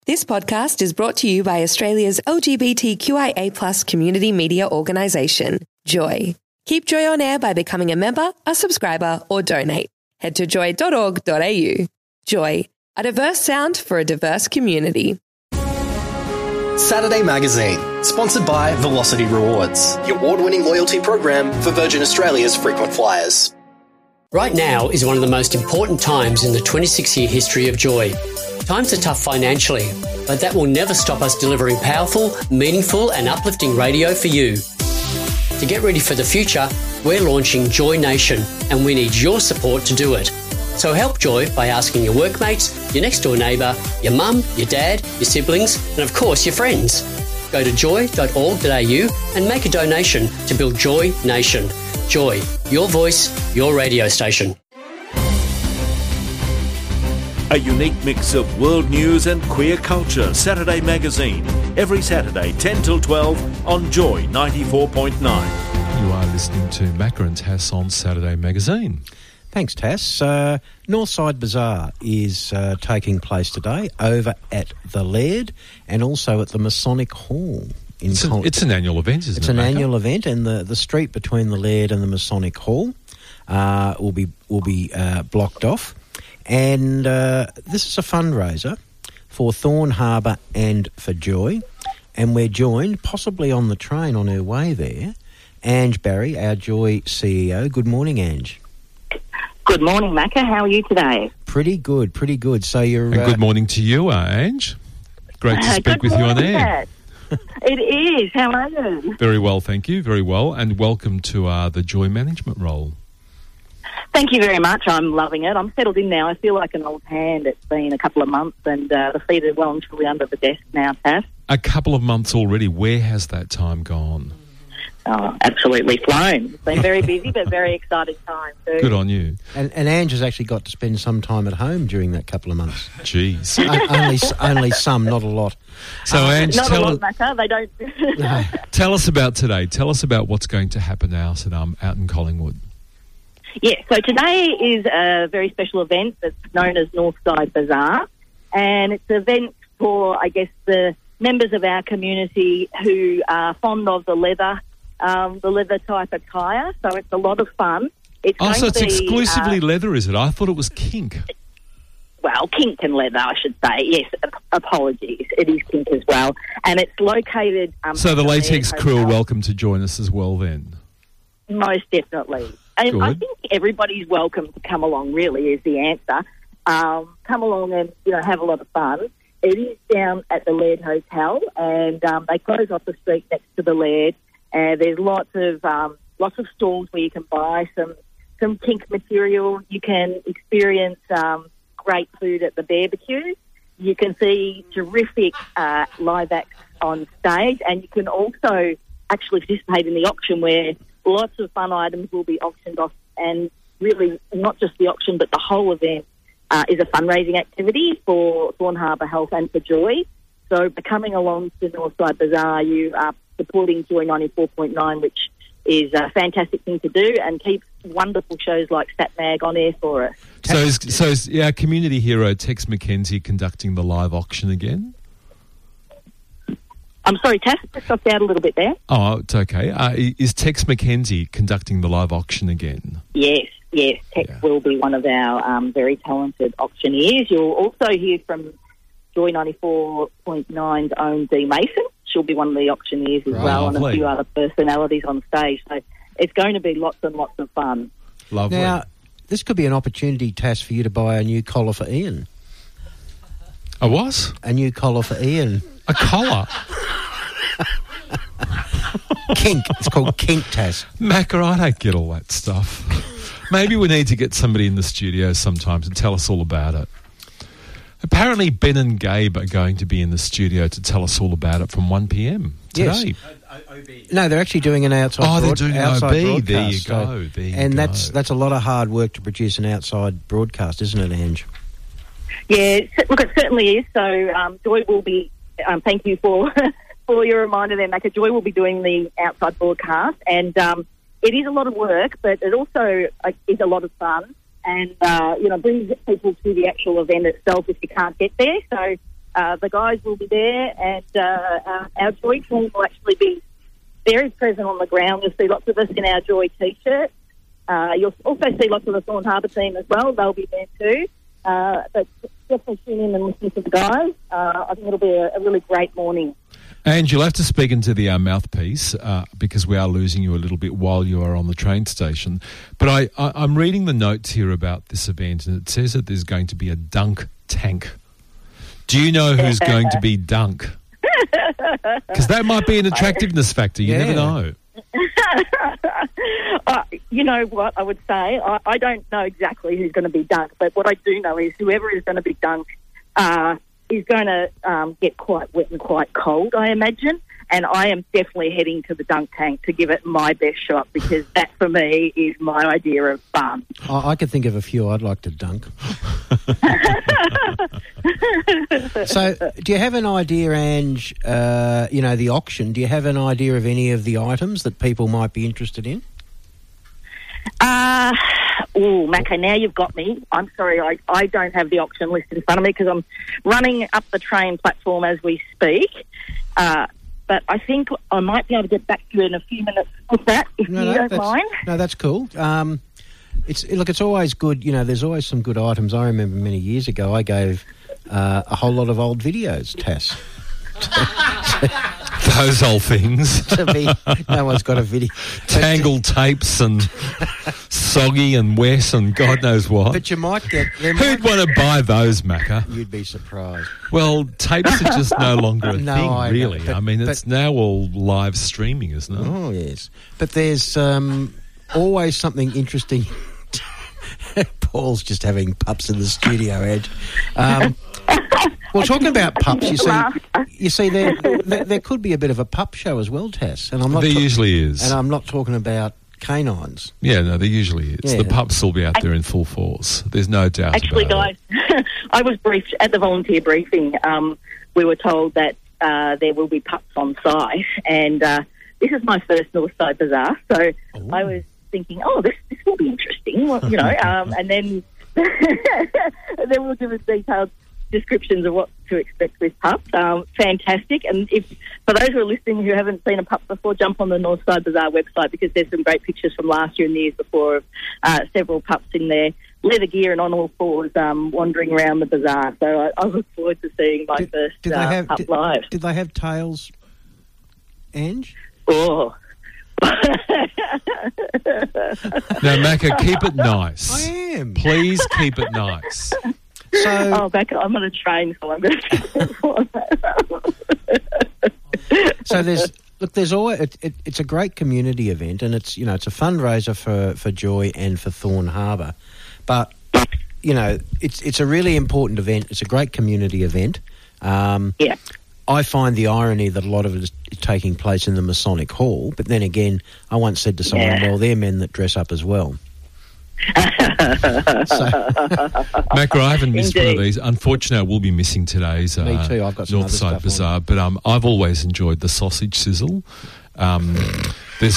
This podcast is brought to you by Australia's LGBTQIA+ community media organisation, Joy. Keep Joy on air by becoming a member, a subscriber, or donate. Head to joy.org.au. Joy, a diverse sound for a diverse community. Saturday Magazine, sponsored by Velocity Rewards, the award-winning loyalty program for Virgin Australia's frequent flyers. Right now is one of the most important times in the 26-year history of Joy. Times are tough financially, but that will never stop us delivering powerful, meaningful and uplifting radio for you. To get ready for the future, we're launching Joy Nation, and we need your support to do it. So help Joy by asking your workmates, your next door neighbour, your mum, your dad, your siblings and of course your friends. Go to joy.org.au and make a donation to build Joy Nation. Joy, your voice, your radio station. A unique mix of world news and queer culture. Saturday Magazine. Every Saturday, 10 till 12 on Joy 94.9. You are listening to Macca and Tass on Saturday Magazine. Thanks, Tass. Northside Bazaar is taking place today over at the Laird and also at the Masonic Hall. It's an annual event, isn't it? It's an annual event, and the street between the Laird and the Masonic Hall will be blocked off. And this is a fundraiser for Thorn Harbour and for Joy. And we're joined, possibly on the train on her way there, Ange Barry, our Joy CEO. Good morning, Ange. Good morning, Macca. How are you today? Pretty good, pretty good. So you're... And good morning to you, Ange. Great to speak with you on air. It is. How are you? Very well, thank you. Very well. And welcome to the Joy management role. Thank you very much. I'm loving it. I'm settled in now. I feel like an old hand. It's been a couple of months and the feet are well and truly under the desk now, Tass. A couple of months already. Where has that time gone? Oh, absolutely flown. It's been very busy, but very exciting time too. Good on you. And Ange has actually got to spend some time at home during that couple of months. Jeez. only some, not a lot. So, Ange, not a lot, Macca. They don't... No. Tell us about today. Tell us about what's going to happen out in Collingwood. Yeah, so today is a very special event that's known as Northside Bazaar, and it's an event for, I guess, the members of our community who are fond of the leather type attire, so it's a lot of fun. So it's exclusively leather, is it? I thought it was kink. Well, kink and leather, I should say. Yes, apologies. It is kink as well. And it's located... so the Latex crew are welcome to join us as well then? Most definitely. And Good. I think everybody's welcome to come along, really, is the answer. Come along and, have a lot of fun. It is down at the Laird Hotel, and they close off the street next to the Laird. There's lots of stalls where you can buy some kink material. You can experience great food at the barbecue. You can see terrific live acts on stage, and you can also actually participate in the auction where lots of fun items will be auctioned off, and really not just the auction but the whole event is a fundraising activity for Thorn Harbour Health and for Joy. So by coming along to Northside Bazaar, you are supporting Joy 94.9, which is a fantastic thing to do, and keeps wonderful shows like Sat Mag on air for us. So is our community hero Tex McKenzie conducting the live auction again? I'm sorry, Tass, just dropped out a little bit there. Oh, it's okay. Is Tex McKenzie conducting the live auction again? Yes. Tex will be one of our very talented auctioneers. You'll also hear from Joy 94.9's own Dee Mason. She'll be one of the auctioneers as well, and a few other personalities on stage. So it's going to be lots and lots of fun. Lovely. Now, this could be an opportunity, Tass, for you to buy a new collar for Ian. A what? A new collar for Ian. A collar? Kink. It's called kink, Tass. Macca, I don't get all that stuff. Maybe we need to get somebody in the studio sometimes and tell us all about it. Apparently Ben and Gabe are going to be in the studio to tell us all about it from 1 p.m. today. Yes. No, they're actually doing an outside they're doing outside broadcast. There you go. There you and go. that's a lot of hard work to produce an outside broadcast, isn't it, Ange? Yeah, look, it certainly is. So Joy will be, thank you for your reminder there, Macca. Joy will be doing the outside broadcast, and it is a lot of work, but it also is a lot of fun, and brings people to the actual event itself if you can't get there. So the guys will be there, and our Joy team will actually be very present on the ground. You'll see lots of us in our Joy T-shirts. You'll also see lots of the Thorn Harbour team as well. They'll be there too. But definitely tune in and listen to the guys. I think it'll be a really great morning. And you'll have to speak into the mouthpiece because we are losing you a little bit while you are on the train station. But I'm reading the notes here about this event, and it says that there's going to be a dunk tank. Do you know who's going to be dunk? Because that might be an attractiveness factor. You never know. You know what I would say? I don't know exactly who's going to be dunked, but what I do know is whoever is going to be dunked is going to get quite wet and quite cold, I imagine. And I am definitely heading to the dunk tank to give it my best shot, because that, for me, is my idea of fun. I could think of a few I'd like to dunk. So, do you have an idea, Ange, the auction, do you have an idea of any of the items that people might be interested in? Macca, now you've got me. I'm sorry, I don't have the auction list in front of me because I'm running up the train platform as we speak. But I think I might be able to get back to you in a few minutes with that, if you don't mind. No, that's cool. It's always good. There's always some good items. I remember many years ago I gave a whole lot of old videos, Tass. Those old things. No one's got a video. Tangled tapes and soggy and wet and God knows what. But you might get... Who'd want to buy those, Macca? You'd be surprised. Well, tapes are just no longer a thing, really. But, it's now all live streaming, isn't it? Oh, yes. But there's always something interesting. Paul's just having pups in the studio, Ed. Well, talking about pups, you see, there could be a bit of a pup show as well, Tess. And there usually is. And I'm not talking about canines. Yeah, no, there usually is. Yeah. The pups will be out there in full force. There's no doubt actually, about guys, I was briefed at the volunteer briefing. We were told that there will be pups on site, and this is my first Northside Bazaar, so I was thinking, this will be interesting, and then we'll give us detailed descriptions of what to expect with pups. Fantastic. And if for those who are listening who haven't seen a pup before, jump on the Northside Bazaar website, because there's some great pictures from last year and the years before of several pups in their leather gear and on all fours wandering around the bazaar. So I look forward to seeing my first pup live. Did they have tails, Ange? Oh. Now, Macca, keep it nice. I am. Please keep it nice. So, I'm on a train, so I'm going to... So there's always it's a great community event, and it's it's a fundraiser for Joy and for Thorn Harbour, but it's a really important event. It's a great community event. Yeah. I find the irony that a lot of it is taking place in the Masonic Hall, but then again, I once said to someone, well, they're men that dress up as well. Macca, I haven't missed one of these. Unfortunately, I will be missing today's Me too. I've got some Northside Bazaar, but I've always enjoyed the sausage sizzle. There's...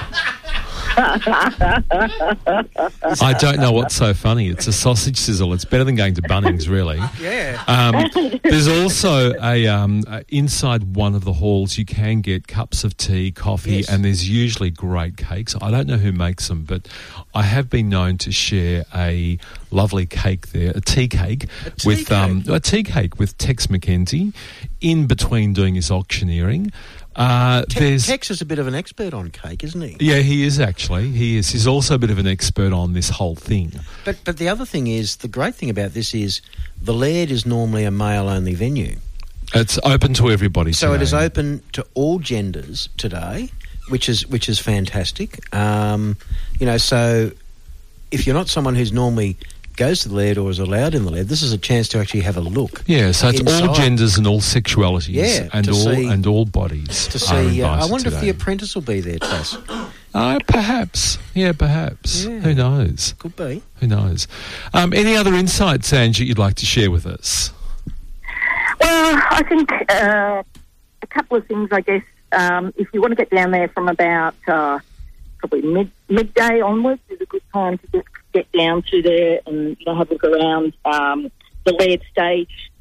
I don't know what's so funny. It's a sausage sizzle. It's better than going to Bunnings, really. Yeah. There's also inside one of the halls you can get cups of tea, coffee, and there's usually great cakes. I don't know who makes them, but I have been known to share a lovely cake there, a tea cake with Tex McKenzie in between doing his auctioneering. Tex is a bit of an expert on cake, isn't he? Yeah, he is actually. He is. He's also a bit of an expert on this whole thing. But the other thing is, the great thing about this is the Laird is normally a male-only venue. It's open to everybody so today. It is open to all genders today, which is fantastic. So if you're not someone who's normally goes to the Laird or is allowed in the Laird, this is a chance to actually have a look. Yeah, so it's inside. all genders and all sexualities and all bodies. To see, I wonder today. if the Apprentice will be there, Tess. Perhaps. Yeah, perhaps. Yeah. Who knows? Could be. Who knows? Any other insights, Angie, you'd like to share with us? Well, I think a couple of things, I guess. If you want to get down there from about probably midday onwards is a good time to get down to there and have a look around the Laird stage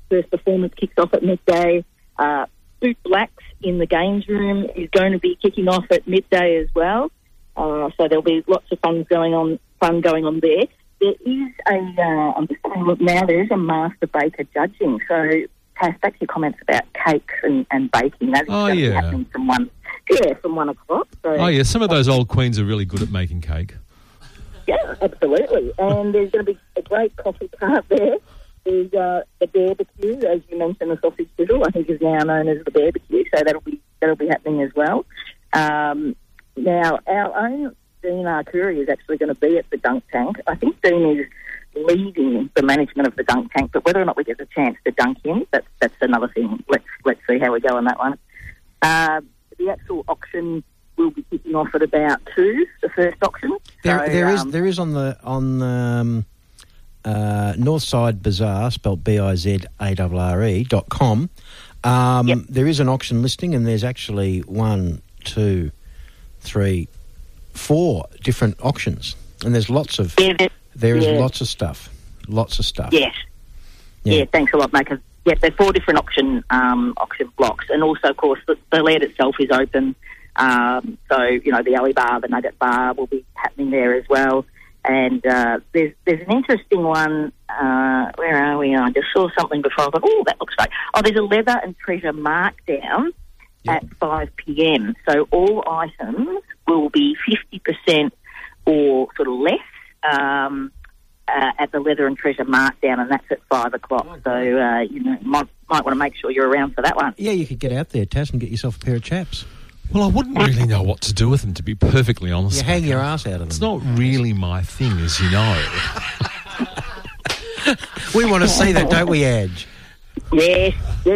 first performance kicks off at midday. Boot Blacks in the games room is going to be kicking off at midday as well. So there'll be lots of fun going on there. There is I'm just having a look now, there is a master baker judging. So, Cass, back to your comments about cakes and baking. That is going to be happening from 1 o'clock. So, some of those old queens are really good at making cake. Yeah, absolutely. And there's going to be a great coffee cart there. There's the barbecue, as you mentioned, the sausage sizzle, I think is now known as the barbecue, so that'll be happening as well. Now, our own Dean Arcuri is actually going to be at the dunk tank. I think Dean is leading the management of the dunk tank, but whether or not we get the chance to dunk him, that's another thing. Let's see how we go on that one. The actual auction will be kicking off at about 2, the first auction. There is on the Northside Bazaar, spelled BIZARRE.com. There is an auction listing, and there's actually 1, 2, 3, 4 different auctions, and there's lots of lots of stuff. Yes. Yeah. Thanks a lot, mate. Yeah, there's 4 different auction blocks, and also, of course, the laird itself is open. So the alley bar, the nugget bar will be happening there as well. And there's an interesting one. Where are we? I just saw something before. I thought, oh, that looks great. Oh, there's a leather and treasure markdown at 5 p.m. So all items will be 50% or sort of less at the leather and treasure markdown, and that's at 5 o'clock. So might want to make sure you're around for that one. Yeah, you could get out there, Taz, and get yourself a pair of chaps. Well, I wouldn't really know what to do with them, to be perfectly honest. You hang your ass out of them. It's not really my thing, as you know. We want to see that, don't we, Edge? Yes.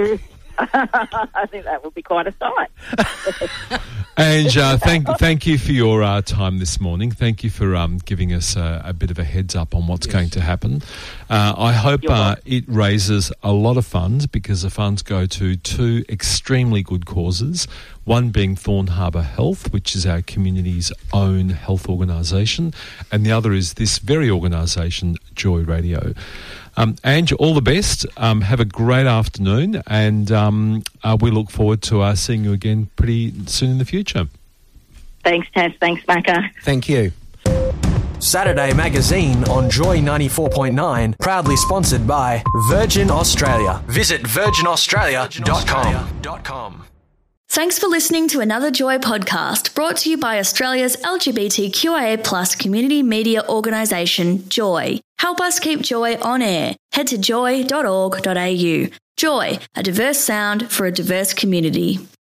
I think that would be quite a sight. Ange, thank you for your time this morning. Thank you for giving us a bit of a heads up on what's going to happen. I hope it raises a lot of funds, because the funds go to 2 extremely good causes, one being Thorn Harbour Health, which is our community's own health organisation, and the other is this very organisation, Joy Radio. Ange, all the best. Have a great afternoon, and we look forward to seeing you again pretty soon in the future. Thanks, Taz. Thanks, Macca. Thank you. Saturday Magazine on Joy 94.9, proudly sponsored by Virgin Australia. Visit virginaustralia.com. Thanks for listening to another Joy podcast, brought to you by Australia's LGBTQIA+ community media organisation, Joy. Help us keep Joy on air. Head to joy.org.au. Joy, a diverse sound for a diverse community.